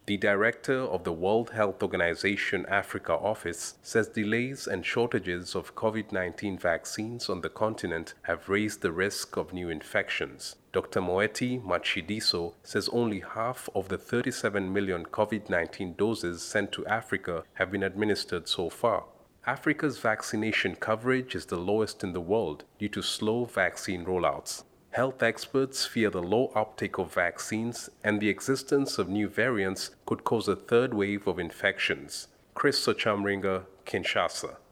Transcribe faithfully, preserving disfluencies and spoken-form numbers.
The director of the World Health Organization Africa office says delays and shortages of COVID nineteen vaccines on the continent have raised the risk of new infections. Doctor Moeti Matshidiso says only half of the thirty-seven million COVID nineteen doses sent to Africa have been administered so far. Africa's vaccination coverage is the lowest in the world due to slow vaccine rollouts. Health experts fear the low uptake of vaccines and the existence of new variants could cause a third wave of infections. Chris Sochamringa, Kinshasa.